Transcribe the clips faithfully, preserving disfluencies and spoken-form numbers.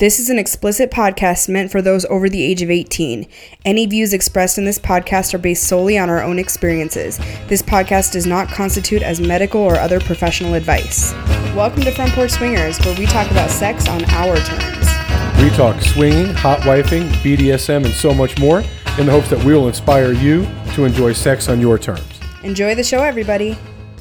This is an explicit podcast meant for those over the age of eighteen. Any views expressed in this podcast are based solely on our own experiences. This podcast does not constitute as medical or other professional advice. Welcome to Front Porch Swingers, where we talk about sex on our terms. We talk swinging, hot wifing, B D S M, and so much more in the hopes that we will inspire you to enjoy sex on your terms. Enjoy the show, everybody.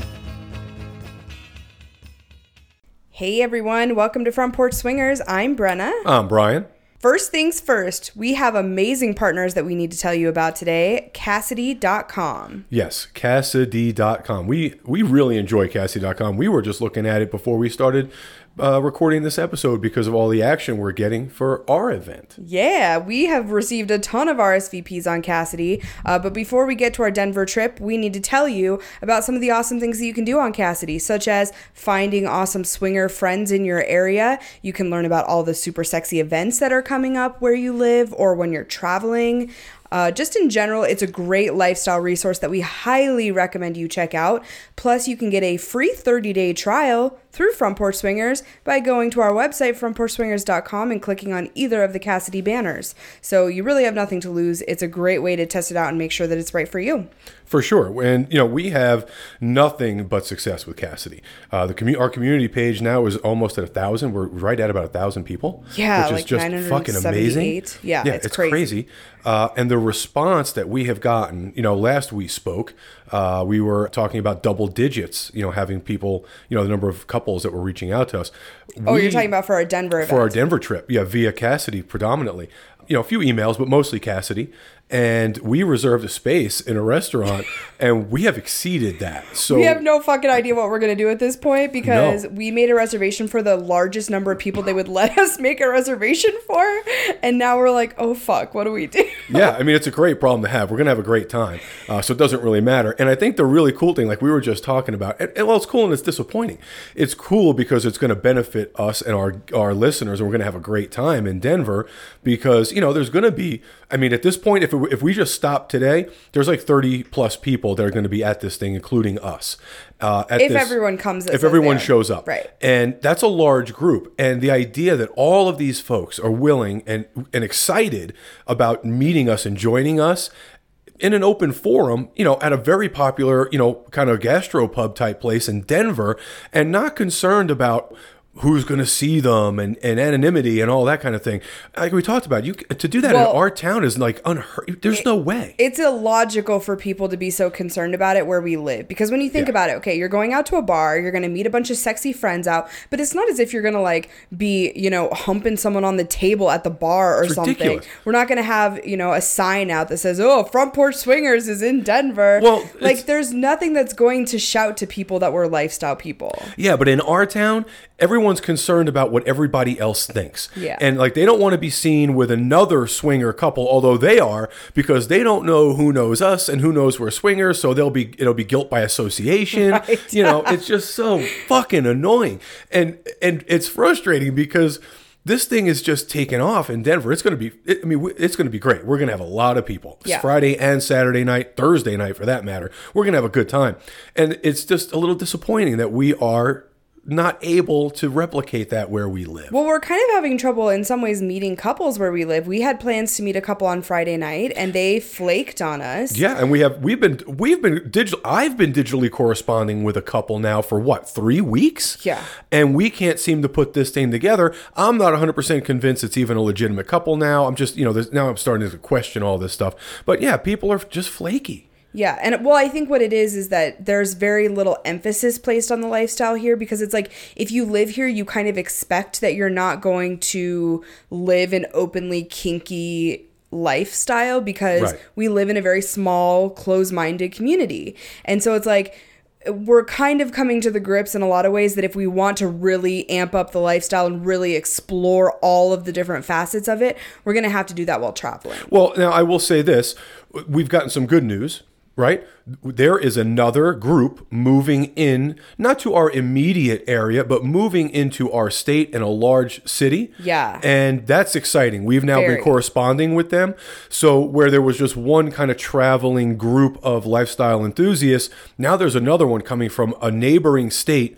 Hey everyone, welcome to Front Porch Swingers. I'm Brenna. I'm Brian. First things first, we have amazing partners that we need to tell you about today. Kasidie dot com. Yes, Kasidie dot com. We we really enjoy Kasidie dot com. We were just looking at it before we started uh, recording this episode because of all the action we're getting for our event. Yeah, we have received a ton of R S V Ps on Kasidie. Uh, but before we get to our Denver trip, we need to tell you about some of the awesome things that you can do on Kasidie, such as finding awesome swinger friends in your area. You can learn about all the super sexy events that are coming up where you live or when you're traveling. Uh, just in general, it's a great lifestyle resource that we highly recommend you check out. Plus, you can get a free thirty-day trial through Front Porch Swingers by going to our website, front porch swingers dot com, and clicking on either of the Kasidie banners. So you really have nothing to lose. It's a great way to test it out and make sure that it's right for you. For sure. And, you know, we have nothing but success with Kasidie. Uh, the commu- Our community page now is almost at a thousand. We're right at about a thousand people. Yeah, which like is just fucking amazing. Yeah, yeah it's, it's crazy. crazy. Uh, and the response that we have gotten, you know, last we spoke, uh, we were talking about double digits, you know, having people, you know, the number of couples that were reaching out to us. Oh, we, you're talking about for our Denver event. For our Denver trip. Yeah, via Kasidie predominantly. You know, a few emails, but mostly Kasidie. And we reserved a space in a restaurant, and we have exceeded that. So we have no fucking idea what we're going to do at this point because no. we made a reservation for the largest number of people they would let us make a reservation for. And now we're like, oh, fuck, what do we do? Yeah, I mean, it's a great problem to have. We're going to have a great time. Uh, so it doesn't really matter. And I think the really cool thing, like we were just talking about, and, and well, it's cool and it's disappointing. It's cool because it's going to benefit us and our, our listeners, and we're going to have a great time in Denver because, you know, there's going to be, I mean, at this point, if it, if we just stop today, there's like thirty plus people that are going to be at this thing, including us. Uh, at if this, everyone comes, if everyone shows up, right? And that's a large group. And the idea that all of these folks are willing and and excited about meeting us and joining us in an open forum, you know, at a very popular, you know, kind of gastropub type place in Denver, and not concerned about who's going to see them and, and anonymity and all that kind of thing. Like we talked about, you to do that well, in our town is like unheard. There's it, no way. It's illogical for people to be so concerned about it where we live. Because when you think yeah. about it, okay, you're going out to a bar, you're going to meet a bunch of sexy friends out, but it's not as if you're going to like be, you know, humping someone on the table at the bar or it's something. Ridiculous. We're not going to have, you know, a sign out that says, oh, Front Porch Swingers is in Denver. Well, like there's nothing that's going to shout to people that we're lifestyle people. Yeah, but in our town, everyone's concerned about what everybody else thinks. Yeah. And like they don't want to be seen with another swinger couple, although they are, because they don't know who knows us and who knows we're swingers, so they'll be it'll be guilt by association. Right. You know, it's just so fucking annoying. And and it's frustrating because this thing is just taken off in Denver. It's going to be, it, I mean, it's going to be great. We're going to have a lot of people. It's yeah. Friday and Saturday night, Thursday night for that matter. We're going to have a good time. And it's just a little disappointing that we are not able to replicate that where we live. Well, we're kind of having trouble in some ways meeting couples where we live. We had plans to meet a couple on Friday night and they flaked on us. Yeah, and we have we've been we've been digital I've been digitally corresponding with a couple now for what, three weeks? Yeah. And we can't seem to put this thing together. I'm not one hundred percent convinced it's even a legitimate couple now. I'm just, you know, now I'm starting to question all this stuff. But yeah, people are just flaky. Yeah. And well, I think what it is is that there's very little emphasis placed on the lifestyle here because it's like if you live here, you kind of expect that you're not going to live an openly kinky lifestyle because right. we live in a very small, closed-minded community. And so it's like we're kind of coming to the grips in a lot of ways that if we want to really amp up the lifestyle and really explore all of the different facets of it, we're going to have to do that while traveling. Well, now I will say this. We've gotten some good news. Right? There is another group moving in, not to our immediate area, but moving into our state in a large city. Yeah. And that's exciting. We've now Very. been corresponding with them. So where there was just one kind of traveling group of lifestyle enthusiasts, now there's another one coming from a neighboring state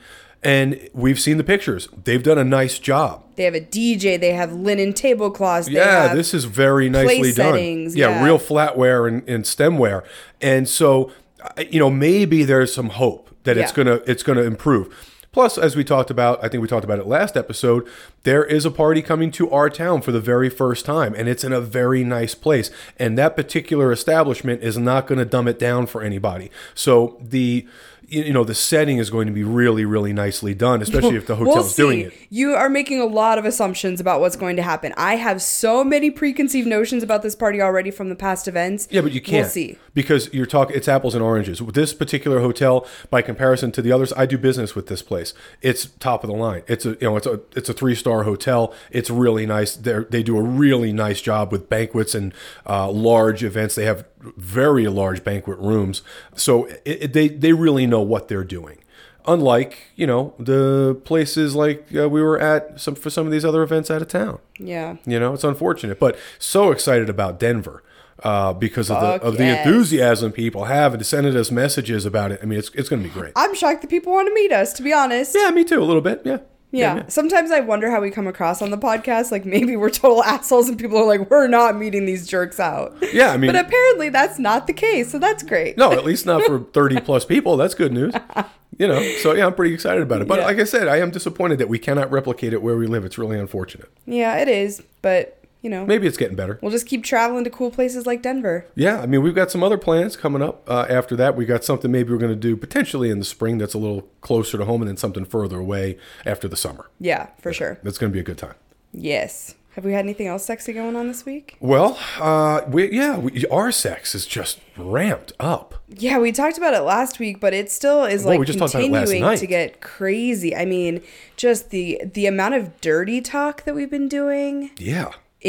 And we've seen the pictures. They've done a nice job. They have a D J. They have linen tablecloths. They Yeah, have this is very nicely place done. settings, Yeah, yeah. real flatware and, and stemware. And so, uh, you know, maybe there's some hope that it's Yeah. gonna it's gonna improve. Plus, as we talked about, I think we talked about it last episode, there is a party coming to our town for the very first time, and it's in a very nice place. And that particular establishment is not going to dumb it down for anybody. So the you know the setting is going to be really, really nicely done, especially if the hotel's we'll see. doing it. You are making a lot of assumptions about what's going to happen. I have so many preconceived notions about this party already from the past events. Yeah, but you can't. We'll see. Because you're talking, it's apples and oranges. With this particular hotel, by comparison to the others, I do business with this place. It's top of the line. It's a you know it's a it's a three star hotel. It's really nice. They they do a really nice job with banquets and uh, large events. They have very large banquet rooms. So it, it, they they really know what they're doing. Unlike you know the places like uh, we were at some for some of these other events out of town. Yeah. You know, it's unfortunate, but so excited about Denver uh, because of Fuck the of the yes. enthusiasm people have and sending us messages about it. I mean, it's it's going to be great. I'm shocked that people want to meet us, to be honest. Yeah, me too, a little bit. Yeah. Yeah. Sometimes I wonder how we come across on the podcast. Like maybe we're total assholes and people are like, we're not meeting these jerks out. Yeah, I mean, But apparently that's not the case. So that's great. no, at least not for thirty plus people. That's good news. You know, so yeah, I'm pretty excited about it. But Yeah. like I said, I am disappointed that we cannot replicate it where we live. It's really unfortunate. Yeah, it is. But, you know, Maybe it's getting better. we'll just keep traveling to cool places like Denver. Yeah, I mean, we've got some other plans coming up uh, after that. We got something maybe we're going to do potentially in the spring that's a little closer to home, and then something further away after the summer. Yeah, for sure. That's going to be a good time. Yes. Have we had anything else sexy going on this week? Well, uh, we, yeah, we, our sex is just ramped up. Yeah, we talked about it last week, but it still is Well, like we just talked about it last continuing night. to get crazy. I mean, just the the amount of dirty talk that we've been doing, Yeah,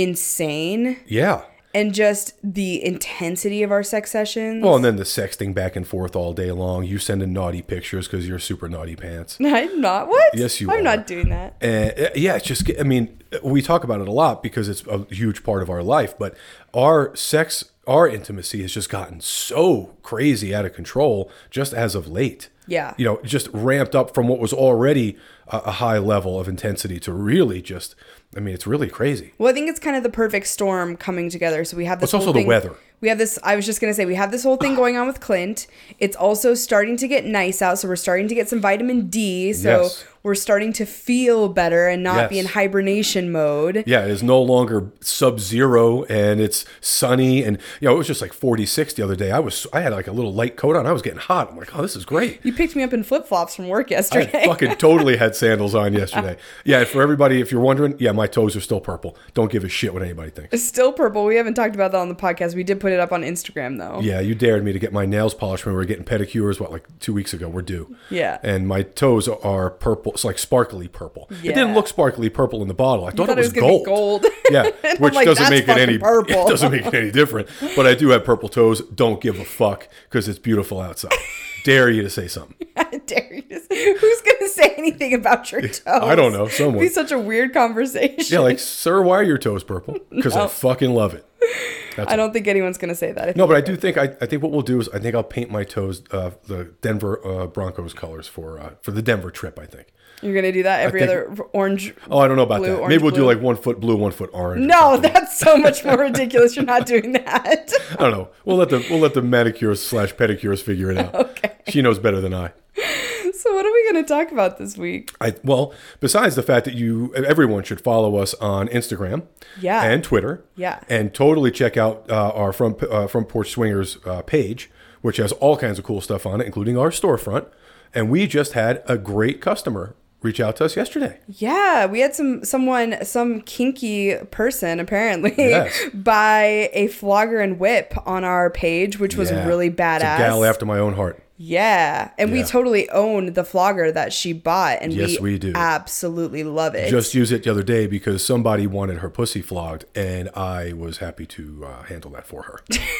insane. yeah. And just the intensity of our sex sessions. Well, and then the sexting back and forth all day long. You sending naughty pictures because you're super naughty pants. I'm not. What? Yes, you I'm are. not doing that. And uh, yeah, it's just, I mean, we talk about it a lot because it's a huge part of our life, but our sex, our intimacy has just gotten so crazy out of control just as of late. Yeah. You know, just ramped up from what was already a, a high level of intensity to really just, I mean, it's really crazy. Well, I think it's kind of the perfect storm coming together. So we have this It's also whole the thing- weather. We have this, I was just going to say, we have this whole thing going on with Clint. It's also starting to get nice out. So we're starting to get some vitamin D. So Yes. we're starting to feel better and not be in Yes. hibernation mode. Yeah, it is no longer sub-zero and it's sunny and you know it was just like forty-six the other day. I was I had like a little light coat on. I was getting hot. I'm like, oh, this is great. You picked me up in flip flops from work I yesterday. fucking totally had sandals on yesterday. Yeah, for everybody, if you're wondering, yeah, my toes are still purple. Don't give a shit what anybody thinks. It's still purple. We haven't talked about that on the podcast. We did put it up on Instagram though. Yeah, you dared me to get my nails polished when we were getting pedicures. What, like two weeks ago? We're due. Yeah. And my toes are purple. It's like sparkly purple. It Yeah. didn't look sparkly purple in the bottle. I thought, thought it was, gonna be gold. gold. Yeah, And which I'm like, doesn't "That's make it fucking any purple." It doesn't make it any different. But I do have purple toes. Don't give a fuck because it's beautiful outside. Dare you to say something? I dare you to say, who's going to say anything about your toes? I don't know, someone. It'd be such a weird conversation. Yeah, like, sir, why are your toes purple? Because I No. fucking love it. That's I don't think anyone's going to say that. I think No, but I do think I, I think what we'll do is I think I'll paint my toes uh, the Denver uh, Broncos colors for uh, for the Denver trip. I think. You're going to do that every think- other orange. Oh, I don't know about Blue, that. orange, Maybe we'll do blue. like one foot blue, one foot orange. or No, something. that's so much more ridiculous. You're not doing that. I don't know. We'll let the we'll let the manicures slash pedicures figure it out. Okay. She knows better than I. So what are we going to talk about this week? I well, besides the fact that you everyone should follow us on Instagram, Yeah. and Twitter, Yeah. and totally check out uh, our front uh, front porch swingers uh, page, which has all kinds of cool stuff on it, including our storefront. And we just had a great customer reach out to us yesterday. Yeah, we had some someone, some kinky person apparently Yes. buy a flogger and whip on our page, which was Yeah. really It's badass. a gal after my own heart. Yeah, and we Yeah. totally own the flogger that she bought, and Yes, we, we do. absolutely love it. Just used it the other day because somebody wanted her pussy flogged, and I was happy to uh, handle that for her.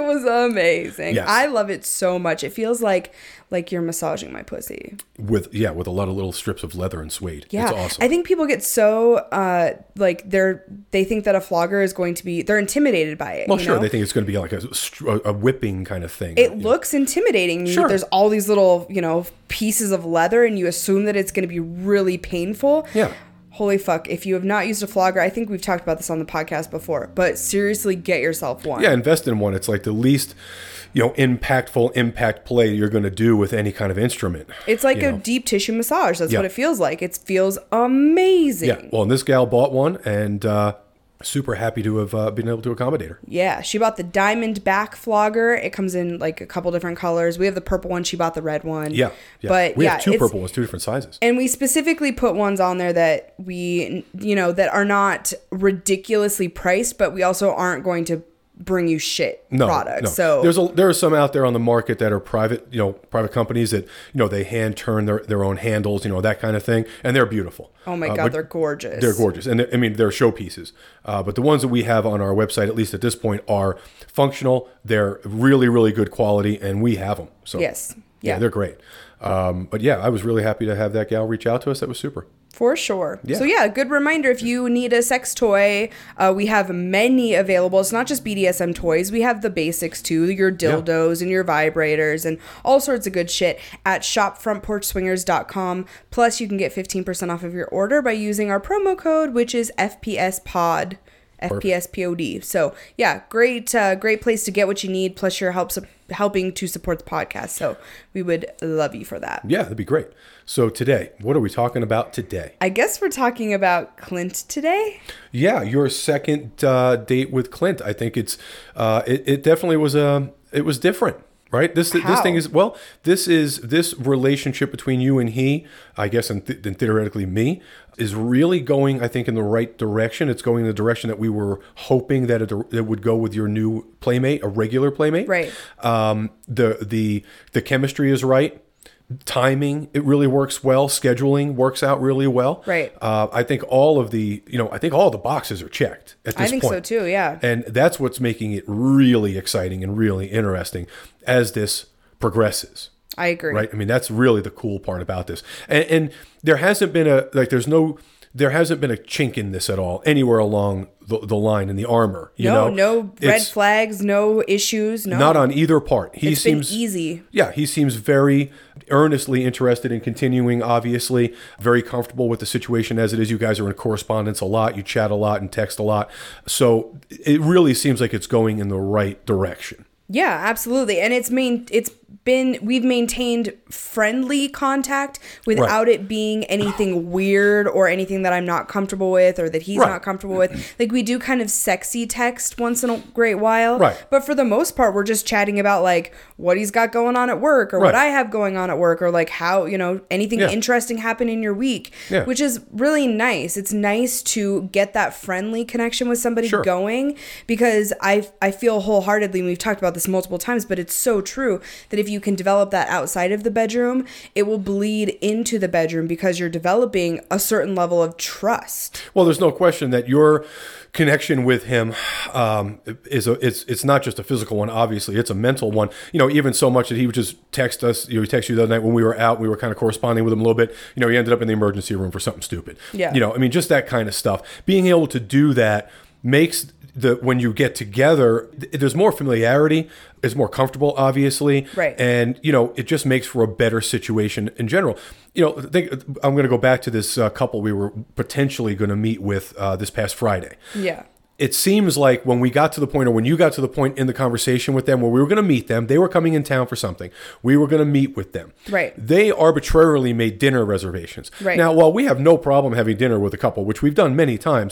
was amazing. Yes. I love it so much. It feels like like you're massaging my pussy. With yeah, with a lot of little strips of leather and suede. Yeah, It's awesome. I think people get so uh like they're they think that a flogger is going to be they're intimidated by it. Well, you sure, know? they think it's going to be like a, str- a whipping kind of thing. It looks intimidating. Sure. There's all these little, you know, pieces of leather, and you assume that it's going to be really painful. Yeah. Holy fuck. If you have not used a flogger, I think we've talked about this on the podcast before, but seriously, get yourself one. Yeah, invest in one. It's like the least, you know, impactful impact play you're going to do with any kind of instrument. It's like you a know. deep tissue massage. That's Yeah. what it feels like. It feels amazing. Yeah. Well, and this gal bought one, and uh, super happy to have uh, been able to accommodate her. Yeah, she bought the diamond back flogger. It comes in like a couple different colors. We have the purple one. She bought the red one. Yeah. yeah. But we yeah, have two it's- purple ones, two different sizes. And we specifically put ones on there that we, you know, that are not ridiculously priced, but we also aren't going to bring you shit No, products. no. So there's a there are some out there on the market that are private, you know, private companies that, you know, they hand turn their, their own handles, you know, that kind of thing, and they're beautiful. oh my Uh, God, but they're gorgeous. They're gorgeous, and they're- I mean they're showpieces. Uh, but the ones that we have on our website, at least at this point, are functional. They're really, really good quality, and we have them. So Yes. yeah, Yeah. they're great. Um, but yeah, I was really happy to have that gal reach out to us. That was super. For sure. Yeah. So yeah, good reminder if you need a sex toy, uh, we have many available. It's not just B D S M toys. We have the basics too, your dildos and your vibrators and all sorts of good shit at shop front porch swingers dot com. Plus you can get fifteen percent off of your order by using our promo code, which is F P S pod. F P S P O D. So yeah, great, uh, great place to get what you need. Plus you're helps helping to support the podcast. So we would love you for that. Yeah, that'd be great. So today, what are we talking about today? I guess we're talking about Clint today. Yeah, your second uh, date with Clint. I think it's uh, it, it definitely was a it was different, right? This this How? thing is well, this is this relationship between you and he, I guess, and, th- and theoretically me, is really going, I think, in the right direction. It's going in the direction that we were hoping that it, it would go with your new playmate, a regular playmate. Right. Um, the the the chemistry is right. Timing, it really works well. Scheduling works out really well. Right. Uh, I think all of the, you know, I think all the boxes are checked at this I think point. so too, yeah. And that's what's making it really exciting and really interesting as this progresses. I agree. Right. I mean, that's really the cool part about this. And, and there hasn't been a, like, there's no, there hasn't been a chink in this at all anywhere along the, the line in the armor. You no, know? no red It's flags, no issues, no. not on either part. He It's been seems easy. Yeah, he seems very earnestly interested in continuing, obviously, very comfortable with the situation as it is. You guys are in correspondence a lot. You chat a lot and text a lot. So it really seems like it's going in the right direction. Yeah, absolutely. And it's main it's been we've maintained friendly contact without it being anything weird or anything that I'm not comfortable with or that he's Right. not comfortable with. Like we do kind of sexy text once in a great while. Right. But for the most part we're just chatting about like what he's got going on at work or what Right. I have going on at work or like how, you know, anything Yeah. interesting happened in your week. Yeah. Which is really nice. It's nice to get that friendly connection with somebody Sure. going because I I feel wholeheartedly, and we've talked about this multiple times, but it's so true that if you can develop that outside of the bedroom, it will bleed into the bedroom because you're developing a certain level of trust. Well, there's no question that your connection with him um, is a it's it's not just a physical one. Obviously, it's a mental one. You know, even so much that he would just text us. You know, he texted you the other night when we were out. We were kind of corresponding with him a little bit. You know, he ended up in the emergency room for something stupid. Yeah. You know, I mean, just that kind of stuff. Being able to do that makes the when you get together, th- there's more familiarity. It's more comfortable, obviously. Right. And you know, it just makes for a better situation in general. You know, think I'm going to go back to this uh, couple we were potentially going to meet with uh, this past Friday. Yeah. It seems like when we got to the point, or when you got to the point in the conversation with them where we were going to meet them, they were coming in town for something. We were going to meet with them. Right. They arbitrarily made dinner reservations. Right. Now, while we have no problem having dinner with a couple, which we've done many times,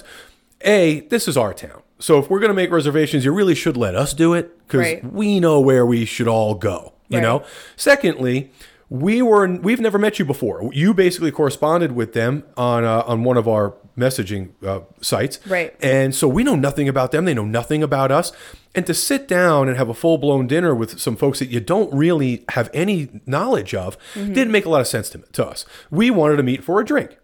A, this is our town. So if we're going to make reservations, you really should let us do it because Right. we know where we should all go, you Right. know? Secondly, we were we've never met you before. You basically corresponded with them on uh, on one of our messaging uh, sites. Right. And so we know nothing about them. They know nothing about us. And to sit down and have a full-blown dinner with some folks that you don't really have any knowledge of Mm-hmm. didn't make a lot of sense to, to us. We wanted to meet for a drink.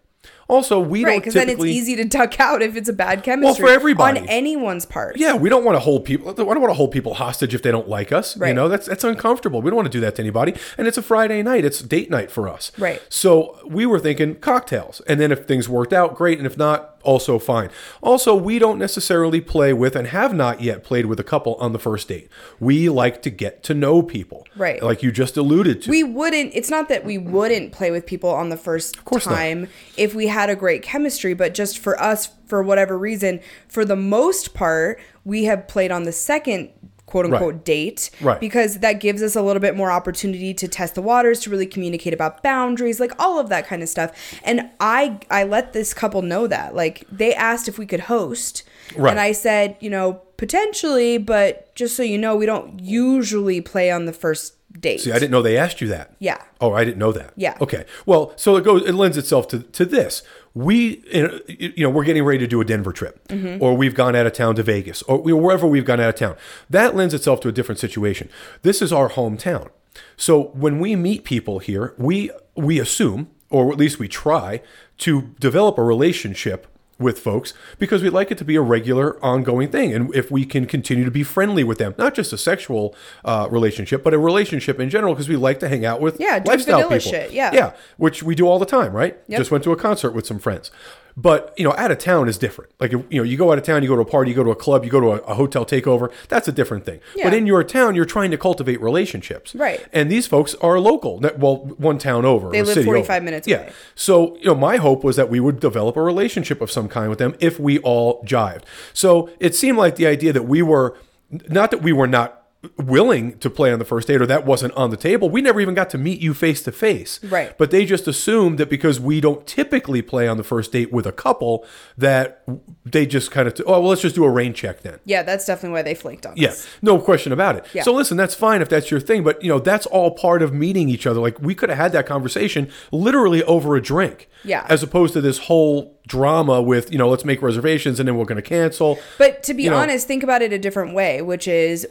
Also, we Right, don't because then it's typically. easy to duck out if it's a bad chemistry. for everybody. On anyone's part. Yeah, we don't want to hold people. I don't want to hold people hostage if they don't like us. You Right. know, that's that's uncomfortable. We don't want to do that to anybody. And it's a Friday night. It's date night for us. Right. So we were thinking cocktails, and then if things worked out, great, and if not, also fine. Also, we don't necessarily play with and have not yet played with a couple on the first date. We like to get to know people. Right. Like you just alluded to. We wouldn't, it's not that we wouldn't play with people on the first course not. time if we had a great chemistry, but just for us, for whatever reason, for the most part, we have played on the second quote unquote Right. date Right. because that gives us a little bit more opportunity to test the waters, to really communicate about boundaries, like all of that kind of stuff. And I I let this couple know that. Like they asked if we could host. Right. And I said, you know, potentially, but just so you know, we don't usually play on the first date. See, I didn't know they asked you that. Yeah. Oh, I didn't know that. Yeah. Okay. Well, so it goes. It lends itself to to this. We, you know, we're getting ready to do a Denver trip, Mm-hmm. or we've gone out of town to Vegas, or we, wherever we've gone out of town. That lends itself to a different situation. This is our hometown. So when we meet people here, we we assume, or at least we try, to develop a relationship with folks because we'd like it to be a regular ongoing thing. And if we can continue to be friendly with them, not just a sexual uh, relationship, but a relationship in general, because we like to hang out with Yeah, do lifestyle vanilla people. shit, yeah. Yeah, which we do all the time, right? Yep. Just went to a concert with some friends. But, you know, out of town is different. Like, you know, you go out of town, you go to a party, you go to a club, you go to a, a hotel takeover. That's a different thing. Yeah. But in your town, you're trying to cultivate relationships. Right. And these folks are local. Well, one town over. They or live city forty-five over. minutes yeah. away. So, you know, my hope was that we would develop a relationship of some kind with them if we all jived. So it seemed like the idea that we were, not that we were not willing to play on the first date or that wasn't on the table. We never even got to meet you face to face. Right. But they just assumed that because we don't typically play on the first date with a couple, that they just kind of, oh, well, let's just do a rain check then. Yeah, that's definitely why they flaked on Yeah, us. no question about it. Yeah. So listen, that's fine if that's your thing, but you know, that's all part of meeting each other. Like we could have had that conversation literally over a drink. Yeah. As opposed to this whole drama with, you know, let's make reservations and then we're going to cancel. But to be You know- honest, think about it a different way, which is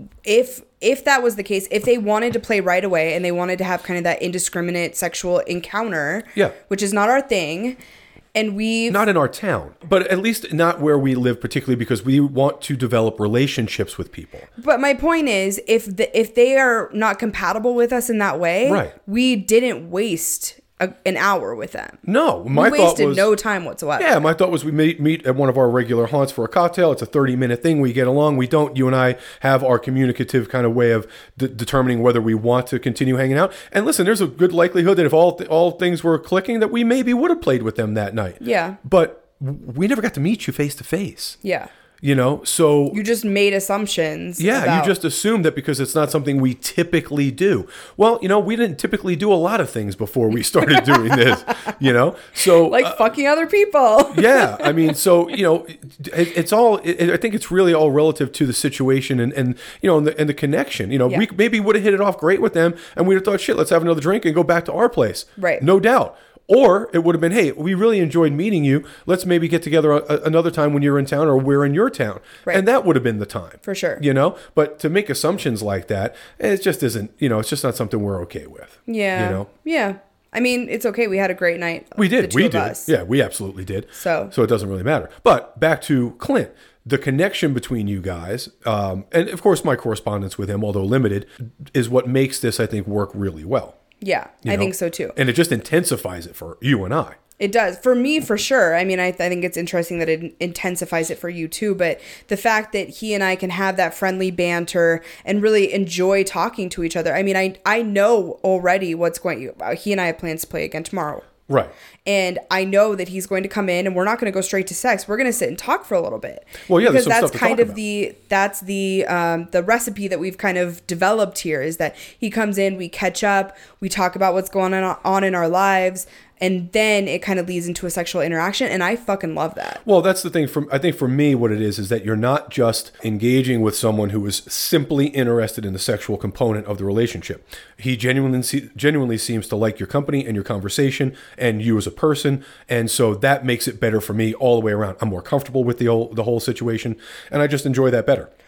if if that was the case, if they wanted to play right away and they wanted to have kind of that indiscriminate sexual encounter, Yeah. which is not our thing, and we Not in our town, but at least not where we live, particularly because we want to develop relationships with people. But my point is, if the, if they are not compatible with us in that way, Right. we didn't waste a, an hour with them. No, my we thought wasted was no time whatsoever. Yeah, my thought was we meet meet at one of our regular haunts for a cocktail. It's a thirty minute thing. We get along. We don't. You and I have our communicative kind of way of de- determining whether we want to continue hanging out. And listen, there's a good likelihood that if all th- all things were clicking, that we maybe would have played with them that night. Yeah. But w- we never got to meet you face to face. Yeah. You know, so You just made assumptions. yeah, about- you just assume that because it's not something we typically do. Well, you know, we didn't typically do a lot of things before we started doing this, you know? So like uh, fucking other people. yeah, I mean, so, you know, it, it's all, it, I think it's really all relative to the situation and, and you know, and the, and the connection. You know, Yeah. we maybe would have hit it off great with them and we'd have thought, shit, let's have another drink and go back to our place. Right. No doubt. Or it would have been, hey, we really enjoyed meeting you. Let's maybe get together a, another time when you're in town or we're in your town. Right. And that would have been the time. For sure. You know, but to make assumptions like that, it just isn't, you know, it's just not something we're okay with. Yeah. You know, Yeah. I mean, it's okay. We had a great night. we the did. two We of did. us. Yeah, we absolutely did. So- so it doesn't really matter. But back to Clint. The connection between you guys, um, and of course my correspondence with him, although limited, is what makes this, I think, work really well. Yeah, you I know? think so too. And it just intensifies it for you and I. It does. For me, for sure. I mean, I, I think it's interesting that it intensifies it for you too. But the fact that he and I can have that friendly banter and really enjoy talking to each other. I mean, I, I know already what's going uh, he and I have plans to play again tomorrow. Right. And I know that he's going to come in and we're not going to go straight to sex. We're going to sit and talk for a little bit. Well, yeah, there's because some that's stuff to kind talk of about. the that's the um, the recipe that we've kind of developed here is that he comes in, we catch up, we talk about what's going on on in our lives, and then it kind of leads into a sexual interaction, and I fucking love that. Well, that's the thing. From I think for me, what it is is that you're not just engaging with someone who is simply interested in the sexual component of the relationship. He genuinely se- genuinely seems to like your company and your conversation and you as a person, and so that makes it better for me all the way around. I'm more comfortable with the whole the whole situation, and I just enjoy that better.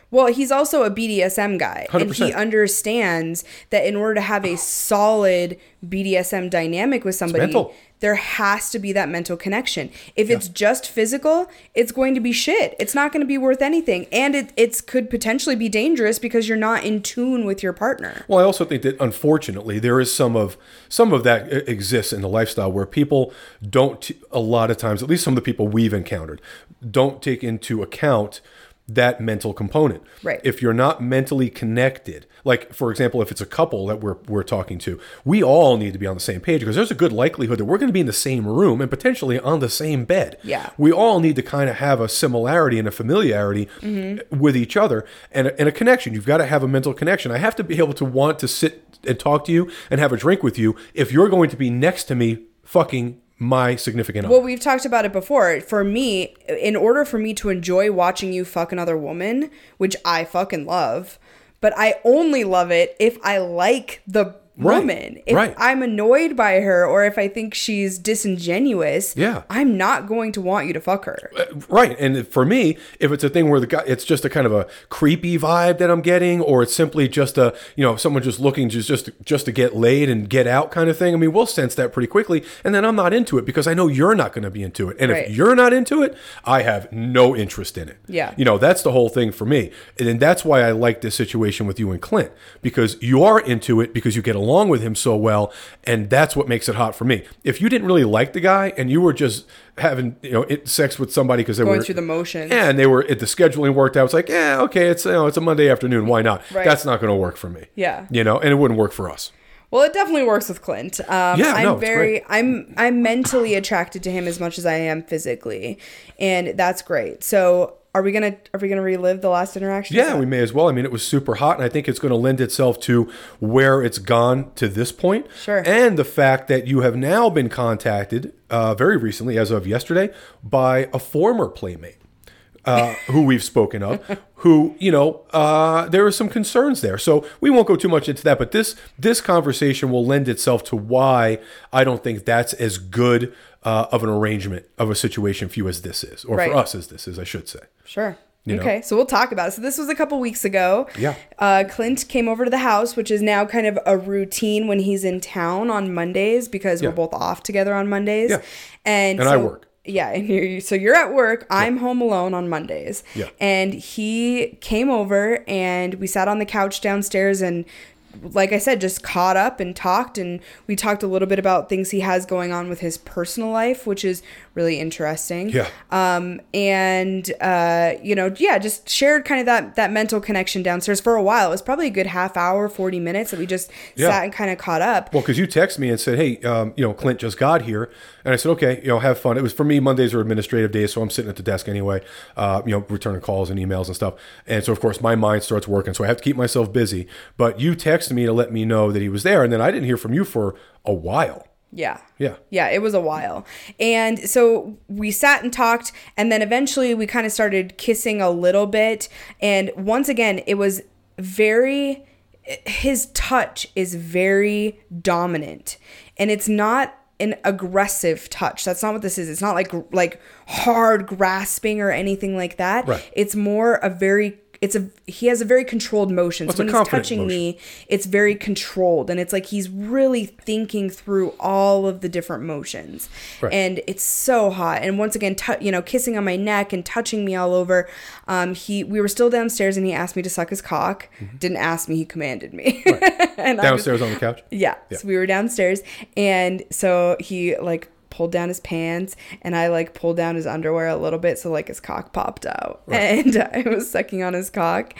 Well, he's also a B D S M guy. one hundred and percent. he understands that in order to have a solid B D S M dynamic with somebody, mental. there has to be that mental connection. If yeah. it's just physical, it's going to be shit. It's not going to be worth anything. And it it's could potentially be dangerous because you're not in tune with your partner. Well, I also think that unfortunately there is some of some of that exists in the lifestyle where people don't t- a lot of times, at least some of the people we've encountered, don't take into account that mental component. Right. If you're not mentally connected, like for example, if it's a couple that we're we're talking to, we all need to be on the same page because there's a good likelihood that we're going to be in the same room and potentially on the same bed. Yeah. We all need to kind of have a similarity and a familiarity mm-hmm. with each other and a, and a connection. You've got to have a mental connection. I have to be able to want to sit and talk to you and have a drink with you if you're going to be next to me fucking my significant other. Well, we've talked about it before. For me, in order for me to enjoy watching you fuck another woman, which I fucking love, but I only love it if I like the Right. woman. If right. I'm annoyed by her or if I think she's disingenuous, yeah. I'm not going to want you to fuck her. Uh, right. And for me, if it's a thing where the guy, it's just a kind of a creepy vibe that I'm getting, or it's simply just a, you know, someone just looking just, just, just to get laid and get out kind of thing. I mean, we'll sense that pretty quickly. And then I'm not into it because I know you're not going to be into it. And right. if you're not into it, I have no interest in it. Yeah. You know, that's the whole thing for me. And that's why I like this situation with you and Clint, because you are into it because you get along with him so well, and that's what makes it hot for me. If you didn't really like the guy and you were just having, you know, it, sex with somebody because they going were through the motions, yeah, and they were it, the scheduling worked out. It's like, yeah, okay, it's you know, it's a Monday afternoon, why not? Right. That's not going to work for me. Yeah, you know, and it wouldn't work for us. Well, it definitely works with Clint. Um, yeah, I'm no, it's very, great. I'm, I'm mentally attracted to him as much as I am physically, and that's great. So, are we gonna, are we gonna relive the last interaction? Yeah, we may as well. I mean, it was super hot, and I think it's going to lend itself to where it's gone to this point. Sure. And the fact that you have now been contacted uh, very recently, as of yesterday, by a former playmate. Uh, who we've spoken of, who, you know, uh, there are some concerns there. So we won't go too much into that, but this this conversation will lend itself to why I don't think that's as good uh, of an arrangement of a situation for you as this is, or right. for us as this is, I should say. Sure. You okay, know? so we'll talk about it. So this was a couple weeks ago. Yeah. Uh, Clint came over to the house, which is now kind of a routine when he's in town on Mondays because yeah. we're both off together on Mondays. Yeah. And, and so, I work. Yeah, and you're, so you're at work. I'm yeah. home alone on Mondays. Yeah. And he came over and we sat on the couch downstairs and, like I said, just caught up and talked. And we talked a little bit about things he has going on with his personal life, which is really interesting. Yeah. Um, and, uh, you know, yeah, just shared kind of that, that mental connection downstairs for a while. It was probably a good half hour, forty minutes that we just yeah. sat and kind of caught up. Well, because you texted me and said, hey, um, you know, Clint just got here. And I said, okay, you know, have fun. It was for me, Mondays are administrative days, so I'm sitting at the desk anyway, uh, you know, returning calls and emails and stuff. And so, of course, my mind starts working. So I have to keep myself busy. But you texted me to let me know that he was there. And then I didn't hear from you for a while. Yeah. Yeah. Yeah, it was a while. And so we sat and talked, and then eventually we kind of started kissing a little bit. And once again, it was very, his touch is very dominant. And it's not an aggressive touch. That's not what this is. It's not like like hard grasping or anything like that. Right. It's more a very It's a he has a very controlled motion. Well, so when he's touching motion. me, it's very controlled, and it's like he's really thinking through all of the different motions. Right. And it's so hot. And once again, t- you know, kissing on my neck and touching me all over. Um, he we were still downstairs, and he asked me to suck his cock. Mm-hmm. Didn't ask me, he commanded me. Right. and downstairs was, on the couch. Yeah, yeah. So we were downstairs, and so he like pulled down his pants, and I like pulled down his underwear a little bit so like his cock popped out. Right. And I was sucking on his cock,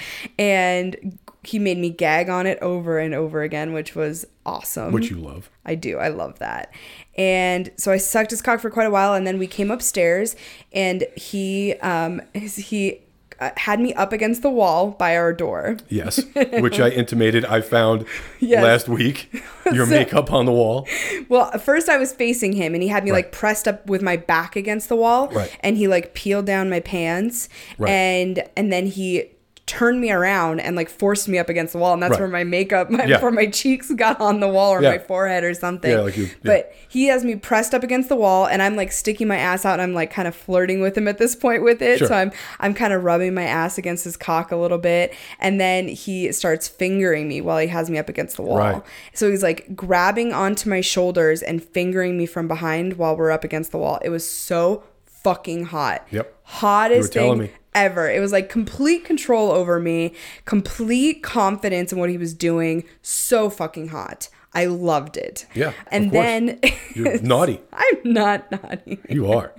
and he made me gag on it over and over again, which was awesome. Which you love. I do. I love that. And so I sucked his cock for quite a while, and then we came upstairs, and he um he Uh, had me up against the wall by our door. Yes, which I intimated I found yes. last week. Your so, makeup on the wall. Well, first I was facing him, and he had me right. like pressed up with my back against the wall. Right. And he like peeled down my pants. Right. And and then he turned me around and like forced me up against the wall, and that's Right. where my makeup, my, Yeah. where my cheeks got on the wall or Yeah. my forehead or something. Yeah, like you- yeah. But he has me pressed up against the wall, and I'm like sticking my ass out, and I'm like kind of flirting with him at this point with it. Sure. So I'm I'm kind of rubbing my ass against his cock a little bit, and then he starts fingering me while he has me up against the wall. Right. So he's like grabbing onto my shoulders and fingering me from behind while we're up against the wall. It was so fucking hot. Yep. Hottest You were telling thing me. ever. It was like complete control over me, complete confidence in what he was doing. So fucking hot. I loved it. Yeah, And of course. then You're naughty. I'm not naughty. You are.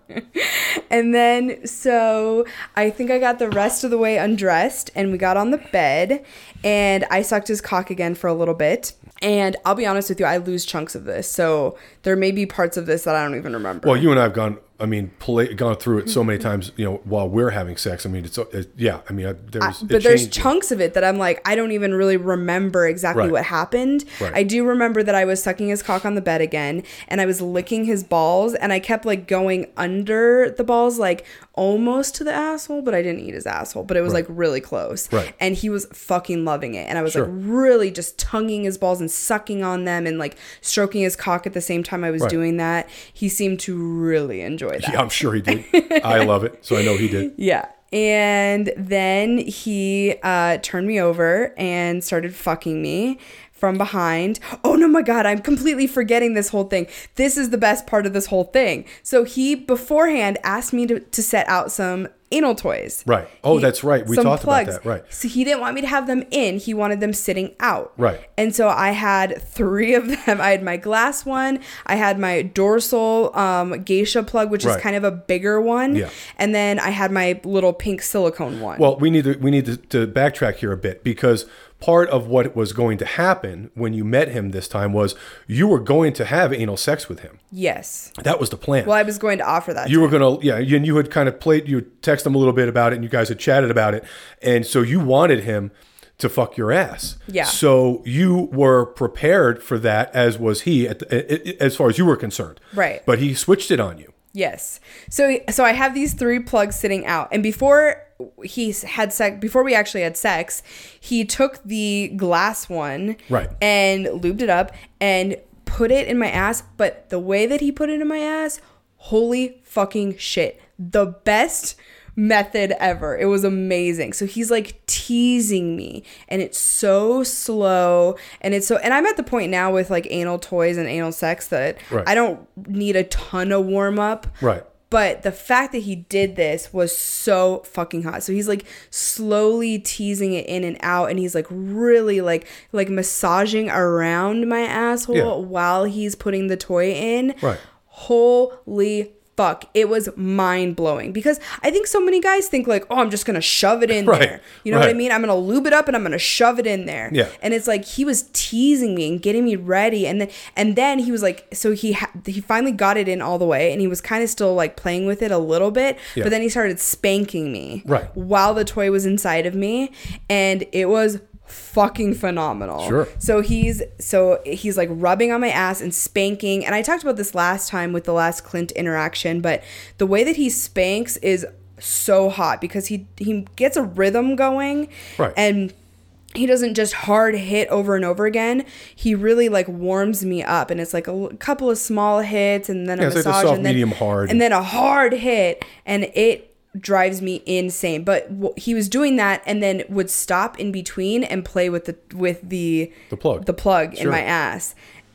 And then so I think I got the rest of the way undressed, and we got on the bed, and I sucked his cock again for a little bit. And I'll be honest with you, I lose chunks of this. So there may be parts of this that I don't even remember. Well, you and I have gone. I mean, play, gone through it so many times. You know, while we're having sex. I mean, it's it, yeah. I mean, I, there's I- it but there's changed. chunks of it that I'm like, I don't even really remember exactly Right. what happened. Right. I do remember that I was sucking his cock on the bed again, and I was licking his balls, and I kept like going under the balls, like almost to the asshole, but I didn't eat his asshole, but it was Right. like really close. Right. And he was fucking loving it. And I was Sure. like really just tonguing his balls and sucking on them and like stroking his cock at the same time I was Right. doing that. He seemed to really enjoy that. Yeah, I'm sure he did. I love it, so I know he did. Yeah. And then he uh, turned me over and started fucking me from behind. Oh no, my God, I'm completely forgetting this whole thing. This is the best part of this whole thing. So he beforehand asked me to, to set out some anal toys. Right. Oh, He- that's right. We some talked plugs. about that. Right. So he didn't want me to have them in. He wanted them sitting out. Right. And so I had three of them. I had my glass one. I had my dorsal um, geisha plug, which Right. is kind of a bigger one. Yeah. And then I had my little pink silicone one. Well, we need to we need to, to backtrack here a bit, because part of what was going to happen when you met him this time was you were going to have anal sex with him. Yes. That was the plan. Well, I was going to offer that. you to were him. going to, yeah, and you had kind of played, you had texted him a little bit about it, and you guys had chatted about it. And so you wanted him to fuck your ass. Yeah. So you were prepared for that, as was he, at the, as far as you were concerned. Right. But he switched it on you. Yes. So so I have these three plugs sitting out, and before he had sex, before we actually had sex, he took the glass one, Right. and lubed it up and put it in my ass. But the way that he put it in my ass, holy fucking shit, the best method ever. It was amazing. So he's like teasing me, and it's so slow, and it's so, and I'm at the point now with like anal toys and anal sex that Right. I don't need a ton of warm up. Right. But the fact that he did this was so fucking hot. So he's like slowly teasing it in and out, and he's like really like like massaging around my asshole Yeah. while he's putting the toy in. Right. Holy fuck. It was mind blowing, because I think so many guys think like, oh, I'm just going to shove it in Right. there. You know what I Right. mean? I'm going to lube it up and I'm going to shove it in there. Yeah. And it's like he was teasing me and getting me ready, and then and then he was like, so he ha- he finally got it in all the way, and he was kind of still like playing with it a little bit, Yeah. but then he started spanking me Right. while the toy was inside of me, and it was fucking phenomenal. Sure. So he's so he's like rubbing on my ass and spanking, and I talked about this last time with the last Clint interaction, but the way that he spanks is so hot, because he he gets a rhythm going. Right. And he doesn't just hard hit over and over again. He really like warms me up, and it's like a l- couple of small hits, and then a Yeah, it's like the massage, soft, and then, medium, hard. and then a hard hit, and it drives me insane. But w- he was doing that, and then would stop in between and play with the with the The plug. the plug in Sure. my ass.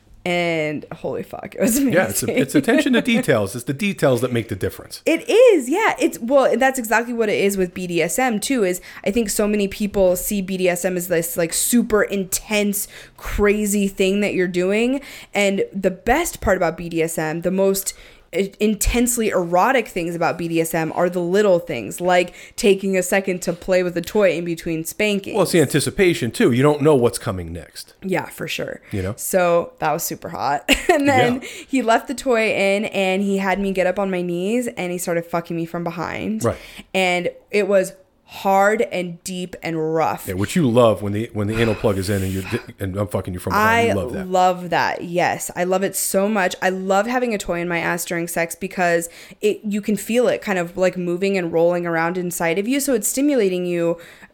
And holy fuck, it was amazing. Yeah, it's, a, it's attention to details. It's the details that make the difference. It is, yeah. It's well, that's exactly what it is with B D S M too. Is I think so many people see B D S M as this like super intense, crazy thing that you're doing, and the best part about B D S M, the most intensely erotic things about B D S M, are the little things, like taking a second to play with a toy in between spanking. Well, it's the anticipation too. You don't know what's coming next. Yeah, for sure. You know? So that was super hot. And then Yeah. he left the toy in, and he had me get up on my knees, and he started fucking me from behind. Right. And it was hard and deep and rough. Yeah, which you love when the when the anal plug is in and you and I'm fucking you from behind. I You love that. love that. Yes, I love it so much. I love having a toy in my ass during sex, because it you can feel it kind of like moving and rolling around inside of you, so it's stimulating you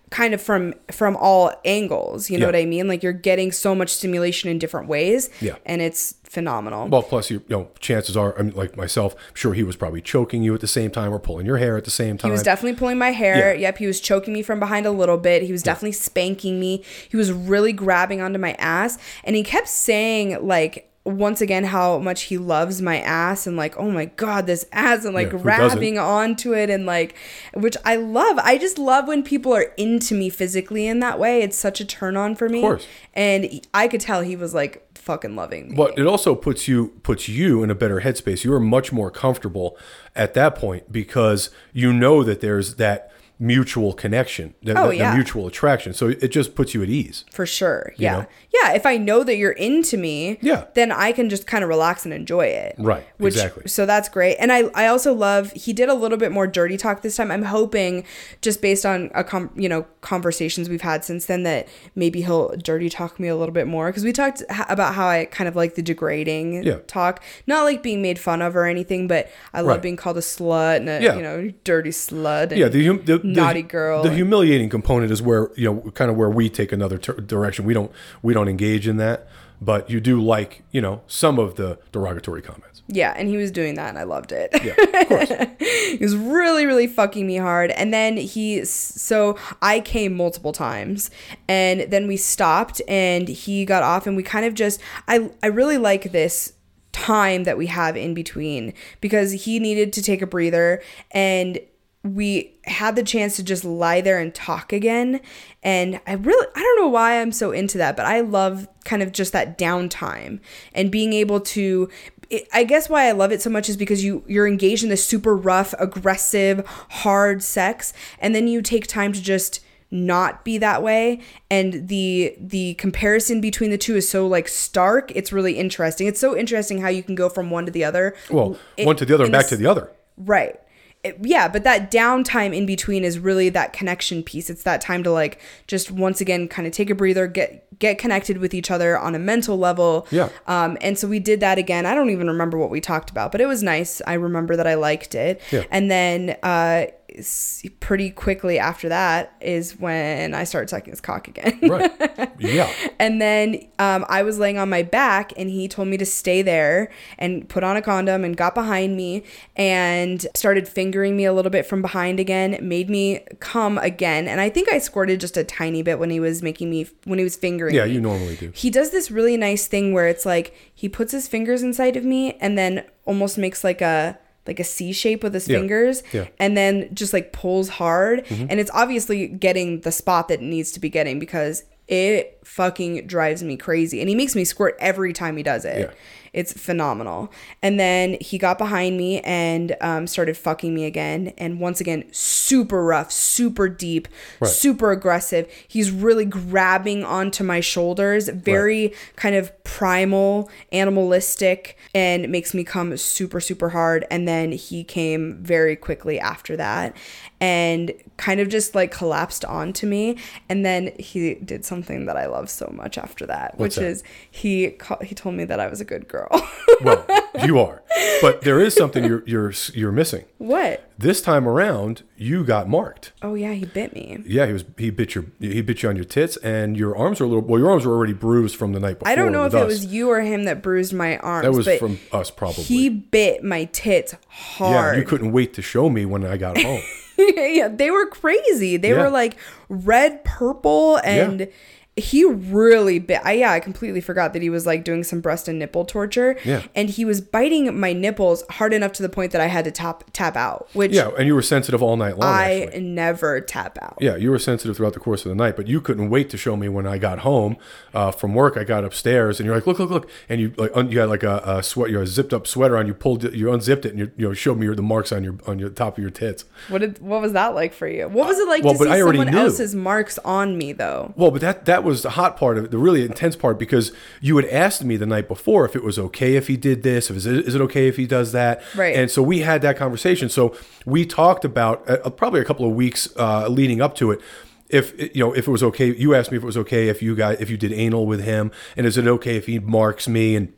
kind of from from all angles. You know Yeah. what I mean? Like you're getting so much stimulation in different ways. Yeah. And it's phenomenal. Well, plus, you, you know, chances are, I mean, like myself, I'm sure he was probably choking you at the same time or pulling your hair at the same time. He was definitely pulling my hair. Yeah. Yep, he was choking me from behind a little bit. He was definitely spanking me. He was really grabbing onto my ass. And he kept saying, like, once again, how much he loves my ass and like, oh my God, this ass, and like Yeah, who grabbing doesn't? onto it, and like, which I love. I just love when people are into me physically in that way. It's such a turn on for me. Of course. And I could tell he was like fucking loving me. But it also puts you puts you in a better headspace. You are much more comfortable at that point because you know that there's that mutual connection, that, Oh, that, yeah. that mutual attraction. So it just puts you at ease. For sure. Yeah. know? Yeah. If I know that you're into me, Yeah. then I can just kind of relax and enjoy it. Right. Which, Exactly. So that's great. And I, I also love, he did a little bit more dirty talk this time. I'm hoping just based on a com, you know, conversations we've had since then that maybe he'll dirty talk me a little bit more. Cause we talked h- about how I kind of like the degrading Yeah. talk, not like being made fun of or anything, but I love Right. being called a slut and a, Yeah. you know, dirty slut. And Yeah, the, hum- the the- naughty girl. The humiliating component is where, you know, kind of where we take another ter- direction. We don't we don't engage in that, but you do like, you know, some of the derogatory comments. Yeah, and he was doing that, and I loved it. Yeah, of course. He was really, really fucking me hard. And then he, so I came multiple times, and then we stopped, and he got off, and we kind of just, I, I really like this time that we have in between because he needed to take a breather, and we had the chance to just lie there and talk again. And I really, I don't know why I'm so into that, but I love kind of just that downtime and being able to, it, I guess why I love it so much is because you, you're engaged in this super rough, aggressive, hard sex. And then you take time to just not be that way. And the, the comparison between the two is so like stark. It's really interesting. It's so interesting how you can go from one to the other. Well, It- one to the other and in a back to the other. Right. It- yeah, but that downtime in between is really that connection piece. It's that time to like just once again kind of take a breather, get get connected with each other on a mental level. Yeah. Um, and so we did that again. I don't even remember what we talked about, but it was nice. I remember that I liked it. Yeah. And then uh, s- pretty quickly after that is when I started sucking his cock again. Right. Yeah. And then um, I was laying on my back and he told me to stay there and put on a condom and got behind me and started fingering me a little bit from behind again, made me come again. And I think I squirted just a tiny bit when he was making me, when he was fingering Yeah, me. you normally do. He does this really nice thing where it's like he puts his fingers inside of me and then almost makes like a like a C shape with his Yeah. fingers Yeah. and then just like pulls hard. Mm-hmm. And it's obviously getting the spot that it needs to be getting because it fucking drives me crazy. And he makes me squirt every time he does it. Yeah. It's phenomenal. And then he got behind me and um, started fucking me again. And once again, super rough, super deep, Right. super aggressive. He's really grabbing onto my shoulders, very kind of primal, animalistic, and it makes me come super, super hard. And then he came very quickly after that and kind of just like collapsed onto me. And then he did something that I love so much after that, What's which that? is he ca- he told me that I was a good girl. Well, you are. But there is something you're you're you're missing. What? This time around, you got marked. Oh yeah, he bit me. Yeah, he was he bit your he bit you on your tits and your arms were a little well, your arms were already bruised from the night before. I don't know if with it us. was you or him that bruised my arms. That was but from us probably. He bit my tits yeah, hard. you couldn't wait to show me when I got home. Yeah, they were crazy. They Yeah. were like red, purple, and Yeah. he really bit. I, yeah, I completely forgot that he was like doing some breast and nipple torture. Yeah. And he was biting my nipples hard enough to the point that I had to tap tap out, which Yeah, and you were sensitive all night long. I actually. never tap out. Yeah, you were sensitive throughout the course of the night, but you couldn't wait to show me when I got home uh, from work. I got upstairs, and you're like, "Look, look, look!" And you like un- you had like a, a sweat, you had a zipped up sweater on. You pulled, it, you unzipped it, and you you know showed me your, the marks on your on your top of your tits. What did what was that like for you? What was it like Well, to but see I already someone knew. else's marks on me though? Well, but that that was the hot part of it, the really intense part, because you had asked me the night before if it was okay if he did this, if is it, is it okay if he does that, Right. And so we had that conversation. So we talked about uh, probably a couple of weeks uh, leading up to it. If you know if it was okay, you asked me if it was okay if you got if you did anal with him, and is it okay if he marks me and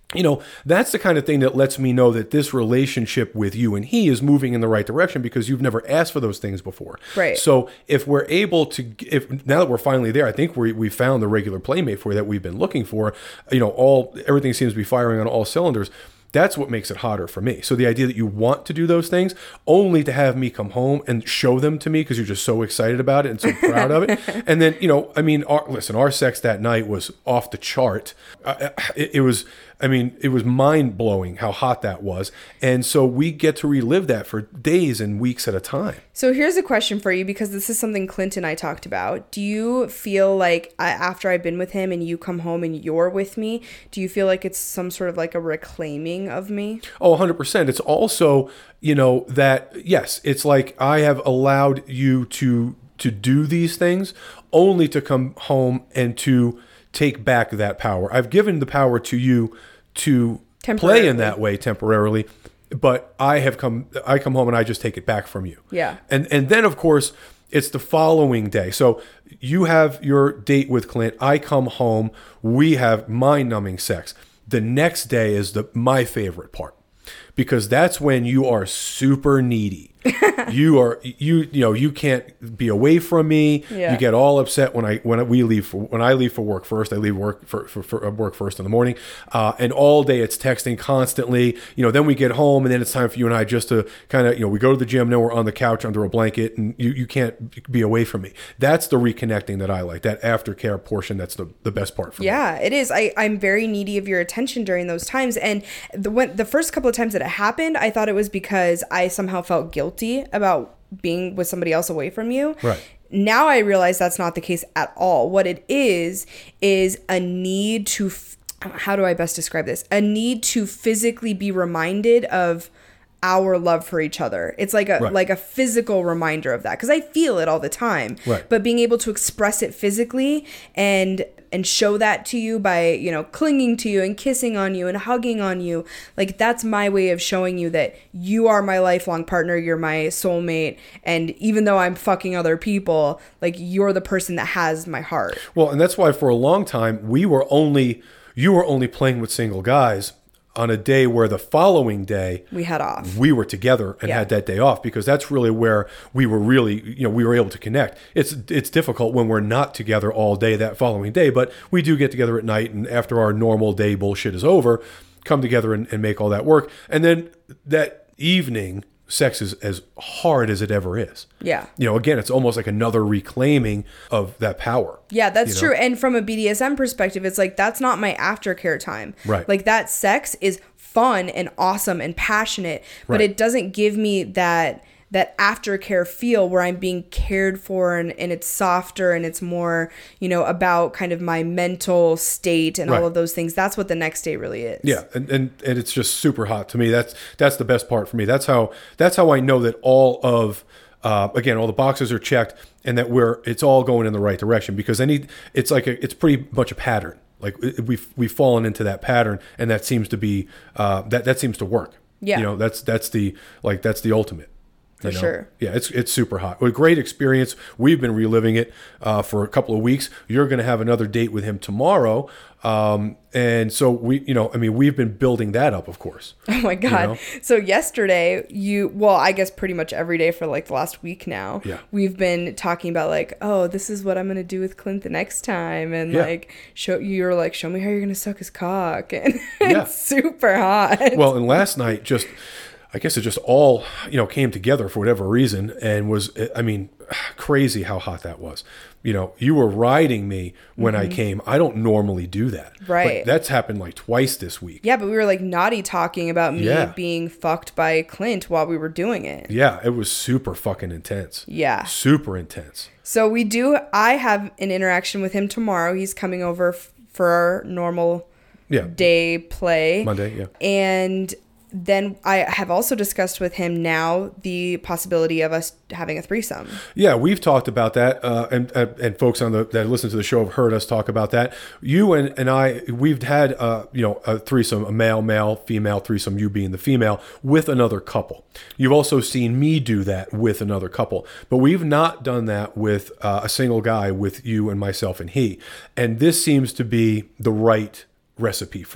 you know, that's the kind of thing that lets me know that this relationship with you and he is moving in the right direction because you've never asked for those things before. Right. So if we're able to, if now that we're finally there, I think we we found the regular playmate for you that we've been looking for. You know, all everything seems to be firing on all cylinders. That's what makes it hotter for me. So the idea that you want to do those things only to have me come home and show them to me because you're just so excited about it and so proud of it. And then, you know, I mean, our, listen, our sex that night was off the chart. Uh, it, it was, I mean, it was mind blowing how hot that was. And so we get to relive that for days and weeks at a time. So here's a question for you, because this is something Clint and I talked about. Do you feel like I, after I've been with him and you come home and you're with me, do you feel like it's some sort of like a reclaiming of me? Oh, one hundred percent. It's also, you know, that, yes, it's like I have allowed you to to do these things only to come home and to take back that power. I've given the power to you to play in that way temporarily, but I have come I come home and I just take it back from you. Yeah. And and then of course it's the following day. So you have your date with Clint, I come home, we have mind-numbing sex. The next day is the my favorite part, because that's when you are super needy. you are you you know you can't be away from me. Yeah. You get all upset when I when we leave for when I leave for work first. I leave work for, for, for work first in the morning, uh, and all day it's texting constantly. You know, then we get home and then it's time for you and I just to kind of you know we go to the gym. Then we're on the couch under a blanket, and you you can't be away from me. That's the reconnecting that I like. That aftercare portion. That's the the best part for me. Yeah, it is. I I'm very needy of your attention during those times, and the when the first couple of times that it happened, I thought it was because I somehow felt guilty about being with somebody else away from you. Right. Now I realize that's not the case at all. What it is, is a need to, f- how do I best describe this? A need to physically be reminded of our love for each other. It's like a right. like a physical reminder of that, because I feel it all the time. Right. But being able to express it physically and and show that to you by, you know, clinging to you and kissing on you and hugging on you, like that's my way of showing you that you are my lifelong partner, you're my soulmate, and even though I'm fucking other people, like you're the person that has my heart. Well, and that's why for a long time we were only you were only playing with single guys on a day where the following day we had off. We were together and yeah. had that day off, because that's really where we were really, you know, we were able to connect. It's it's difficult when we're not together all day that following day, but we do get together at night, and after our normal day bullshit is over, come together and, and make all that work. And then that evening, sex is as hard as it ever is. Yeah. You know, again, it's almost like another reclaiming of that power. Yeah, that's you know? true. And from a B D S M perspective, it's like, that's not my aftercare time. Right. Like that sex is fun and awesome and passionate, but right. it doesn't give me that that aftercare feel where I'm being cared for, and, and it's softer and it's more, you know, about kind of my mental state and right. all of those things. That's what the next day really is. Yeah. And, and, and it's just super hot to me. That's, that's the best part for me. That's how, that's how I know that all of, uh, again, all the boxes are checked and that we're, it's all going in the right direction, because any, it's like a, it's pretty much a pattern. Like we've, we've fallen into that pattern, and that seems to be, uh, that, that seems to work. Yeah. You know, that's, that's the, like, that's the ultimate. For you know? sure. Yeah, it's it's super hot. A great experience. We've been reliving it uh, for a couple of weeks. You're going to have another date with him tomorrow. Um, and so we, you know, I mean, we've been building that up, of course. Oh my God. You know? So yesterday you, well, I guess pretty much every day for like the last week now, yeah. we've been talking about like, oh, this is what I'm going to do with Clint the next time. And yeah. like, show you're like, show me how you're going to suck his cock. And yeah. it's super hot. Well, and last night just, I guess it just all, you know, came together for whatever reason, and was, I mean, crazy how hot that was. You know, you were riding me when mm-hmm. I came. I don't normally do that. Right. But that's happened like twice this week. Yeah, but we were like naughty talking about me yeah. being fucked by Clint while we were doing it. Yeah, it was super fucking intense. Yeah. Super intense. So we do, I have an interaction with him tomorrow. He's coming over f- for our normal yeah. day play. Monday, yeah. And then I have also discussed with him now the possibility of us having a threesome. Yeah, we've talked about that, uh, and uh, and folks on the that listen to the show have heard us talk about that. You and, and I, we've had uh, you know a threesome, a male, male, female threesome. You being the female with another couple. You've also seen me do that with another couple, but we've not done that with uh, a single guy, with you and myself and he. And this seems to be the right recipe for that.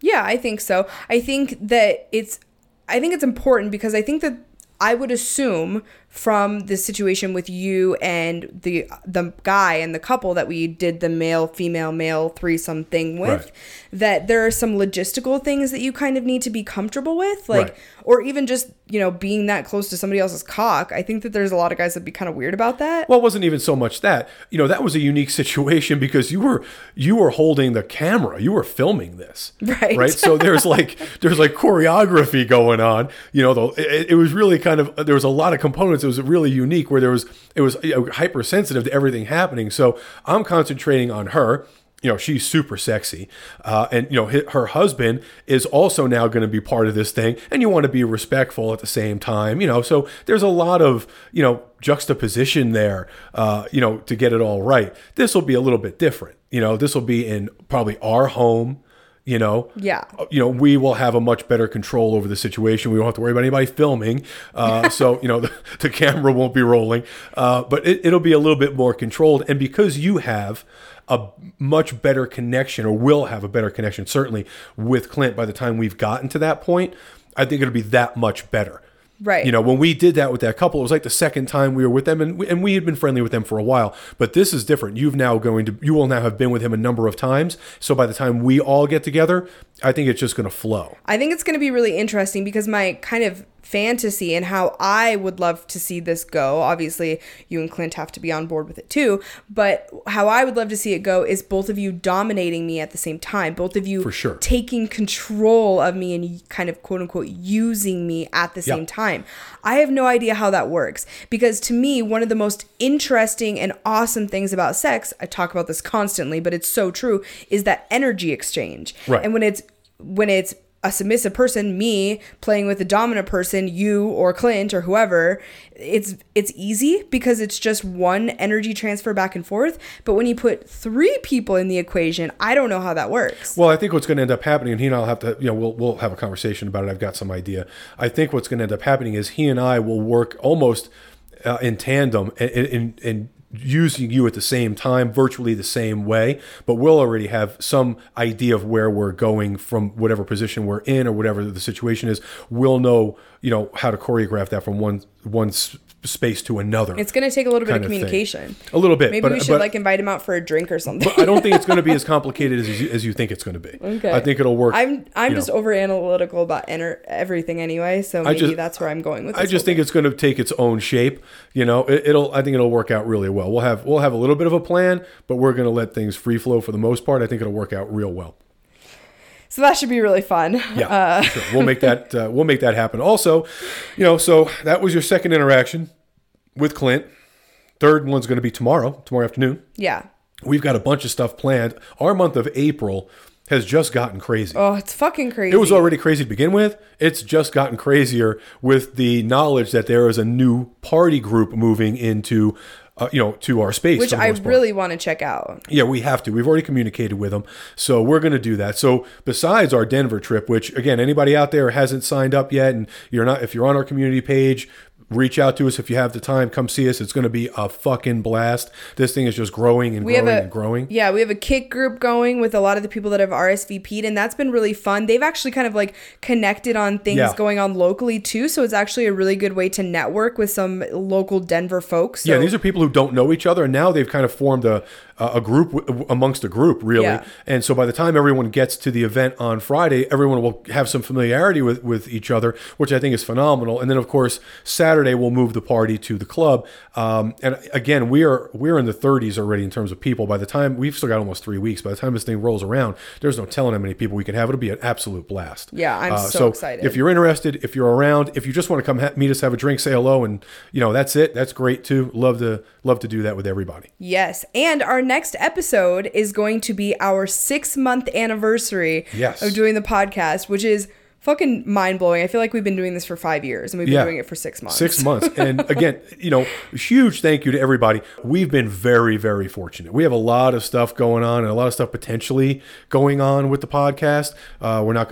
Yeah, I think so. I think that it's I think it's important because I think that I would assume from the situation with you and the the guy and the couple that we did the male, female, male threesome thing with, right. that there are some logistical things that you kind of need to be comfortable with, like, right. or even just, you know, being that close to somebody else's cock. I think that there's a lot of guys that'd be kind of weird about that. Well, it wasn't even so much that, you know, that was a unique situation because you were you were holding the camera, you were filming this, right? Right. So there's like there's like choreography going on, you know. Though it, it was really kind of there was a lot of components. It was really unique where there was it was you know, hypersensitive to everything happening. So I'm concentrating on her. You know, she's super sexy. Uh, and, you know, her husband is also now going to be part of this thing. And you want to be respectful at the same time, you know. So there's a lot of, you know, juxtaposition there, uh, you know, to get it all right. This will be a little bit different. You know, this will be in probably our home. You know, yeah. You know, we will have a much better control over the situation. We won't have to worry about anybody filming. Uh, so, you know, the, the camera won't be rolling. Uh, but it, it'll be a little bit more controlled. And because you have a much better connection, or will have a better connection, certainly with Clint by the time we've gotten to that point, I think it'll be that much better. Right. You know, when we did that with that couple, it was like the second time we were with them, and we, and we had been friendly with them for a while. But this is different. You've now going to, you will now have been with him a number of times. So by the time we all get together, I think it's just going to flow. I think it's going to be really interesting because my kind of fantasy and how I would love to see this go, obviously you and Clint have to be on board with it too, but how I would love to see it go is both of you dominating me at the same time, both of you For sure. taking control of me and kind of quote unquote using me at the same Yep. time. I have no idea how that works because to me, one of the most interesting and awesome things about sex, I talk about this constantly, but it's so true, is that energy exchange. Right. And when it's when it's a submissive person, me playing with a dominant person, you or Clint or whoever, it's it's easy because it's just one energy transfer back and forth. But when you put three people in the equation, I don't know how that works. Well, I think what's going to end up happening, and he and I'll have to, you know, we'll we'll have a conversation about it. I've got some idea. I think what's going to end up happening is he and I will work almost uh, in tandem in, in, in using you at the same time, virtually the same way, but we'll already have some idea of where we're going from whatever position we're in or whatever the situation is. We'll know, you know, how to choreograph that from one one s- space to another. It's going to take a little bit of kind of communication. A little bit. Maybe but, we should but, like invite him out for a drink or something. But I don't think it's going to be as complicated as you, as you think it's going to be. Okay. I think it'll work. I'm I'm just know. over analytical about enter- everything anyway, so maybe just- that's where I'm going with this I just think thing. it's going to take its own shape. You know, it, it'll. I think it'll work out really well. We'll have we'll have a little bit of a plan, but we're going to let things free flow for the most part. I think it'll work out real well. So that should be really fun. Yeah, Uh, sure. We'll make that uh, we'll make that happen. Also, you know, so that was your second interaction with Clint. Third one's going to be tomorrow, tomorrow afternoon. yeah. We've got a bunch of stuff planned. Our month of April has just gotten crazy. Oh, it's fucking crazy. It was already crazy to begin with. It's just gotten crazier with the knowledge that there is a new party group moving into, uh, you know, to our space. Which for the I most part. really want to check out. Yeah, we have to. We've already communicated with them. So we're going to do that. So besides our Denver trip, which again, anybody out there hasn't signed up yet, and you're not, if you're on our community page, reach out to us if you have the time. Come see us. It's going to be a fucking blast. This thing is just growing and We growing have a, and growing. Yeah, we have a kick group going with a lot of the people that have R S V P'd, and that's been really fun. They've actually kind of like connected on things Yeah. going on locally too, so it's actually a really good way to network with some local Denver folks. So, Yeah, these are people who don't know each other, and now they've kind of formed a a group w- amongst a group, really. Yeah. And so by the time everyone gets to the event on Friday, everyone will have some familiarity with, with each other, which I think is phenomenal. And then, of course, Saturday we'll move the party to the club. Um, and again, we are we're in the thirties already in terms of people. By the time we've still got almost three weeks. By the time this thing rolls around, there's no telling how many people we can have. It'll be an absolute blast. Yeah, I'm Uh, so excited. If you're interested, if you're around, if you just want to come ha- meet us, have a drink, say hello, and you know that's it. That's great too. Love to love to do that with everybody. Yes, and our next episode is going to be our six month anniversary Yes. of doing the podcast, which is fucking mind blowing. I feel like we've been doing this for five years and we've been Yeah. doing it for six months. Six months. And again, you know, huge thank you to everybody. We've been very, very fortunate. We have a lot of stuff going on and a lot of stuff potentially going on with the podcast. Uh, we're not going to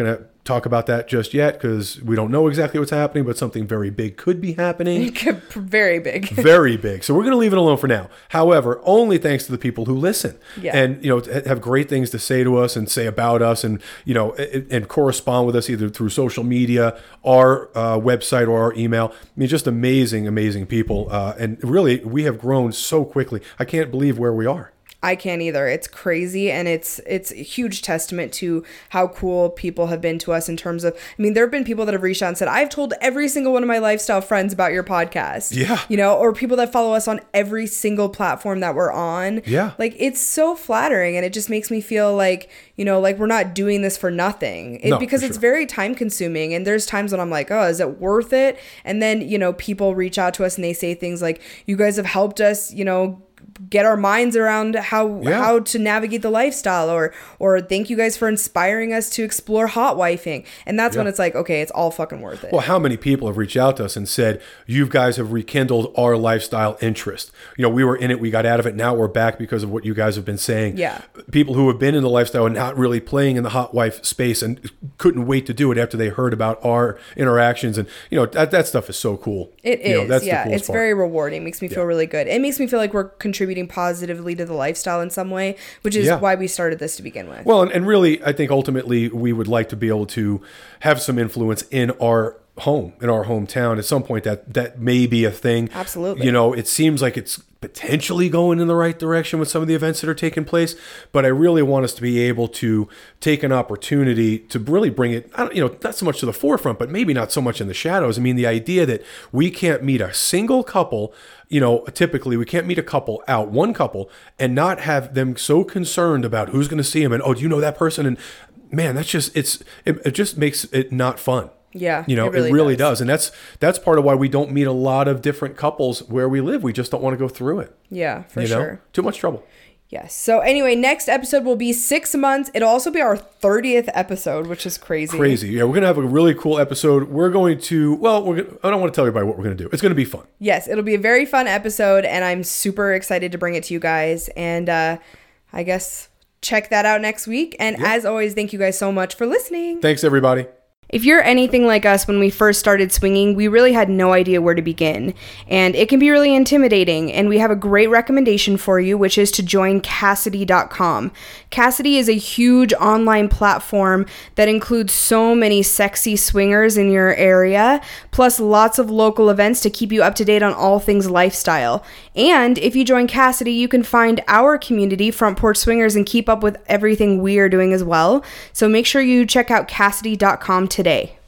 talk about that just yet because we don't know exactly what's happening, but something very big could be happening. Very big. Very big. So we're going to leave it alone for now. However, only thanks to the people who listen Yeah. and, you know, have great things to say to us and say about us and, you know, and, and correspond with us either through social media, our uh, website or our email. I mean, just amazing, amazing people. Uh, and really, we have grown so quickly. I can't believe where we are. I can't either. It's crazy, and it's it's a huge testament to how cool people have been to us in terms of, I mean, there have been people that have reached out and said, I've told every single one of my lifestyle friends about your podcast. Yeah. You know, or people that follow us on every single platform that we're on. Yeah. Like, it's so flattering, and it just makes me feel like, you know, like we're not doing this for nothing. It, No, because for it's sure. very time consuming, and there's times when I'm like, oh, is it worth it? And then, you know, people reach out to us and they say things like, you guys have helped us, you know, get our minds around how Yeah. how to navigate the lifestyle, or or thank you guys for inspiring us to explore hot wifing. And that's when Yeah. it's like, okay, it's all fucking worth it. Well, how many people have reached out to us and said, you guys have rekindled our lifestyle interest? You know, we were in it, we got out of it, now we're back because of what you guys have been saying. Yeah. People who have been in the lifestyle and not really playing in the hot wife space and couldn't wait to do it after they heard about our interactions. And, you know, that, that stuff is so cool. It You know, is, that's the yeah. coolest It's part. very rewarding. Makes me feel really good. It makes me feel like we're contributing positively to the lifestyle in some way, which is Yeah. why we started this to begin with. Well, and, and really, I think ultimately we would like to be able to have some influence in our home, in our hometown. At some point, that that may be a thing. Absolutely. You know, it seems like it's potentially going in the right direction with some of the events that are taking place, but I really want us to be able to take an opportunity to really bring it, I don't, you know, not so much to the forefront, but maybe not so much in the shadows. I mean, the idea that we can't meet a single couple, you know, typically we can't meet a couple out, one couple, and not have them so concerned about who's going to see them and, oh, do you know that person? And man, that's just, it's, it, it just makes it not fun. Yeah, You know, it really it really does. does. And that's that's part of why we don't meet a lot of different couples where we live. We just don't want to go through it. Yeah, for you know? sure. Too much trouble. Yes. So anyway, next episode will be six months. It'll also be our thirtieth episode, which is crazy. Crazy. Yeah, we're going to have a really cool episode. We're going to, well, we're gonna, I don't want to tell everybody what we're going to do. It's going to be fun. Yes, it'll be a very fun episode, and I'm super excited to bring it to you guys. And uh, I guess check that out next week. And Yeah. as always, thank you guys so much for listening. Thanks, everybody. If you're anything like us when we first started swinging, we really had no idea where to begin. And it can be really intimidating. And we have a great recommendation for you, which is to join Kasidie dot com. Kasidie is a huge online platform that includes so many sexy swingers in your area, plus lots of local events to keep you up to date on all things lifestyle. And if you join Kasidie, you can find our community, Front Porch Swingers, and keep up with everything we are doing as well. So make sure you check out Kasidie dot com today.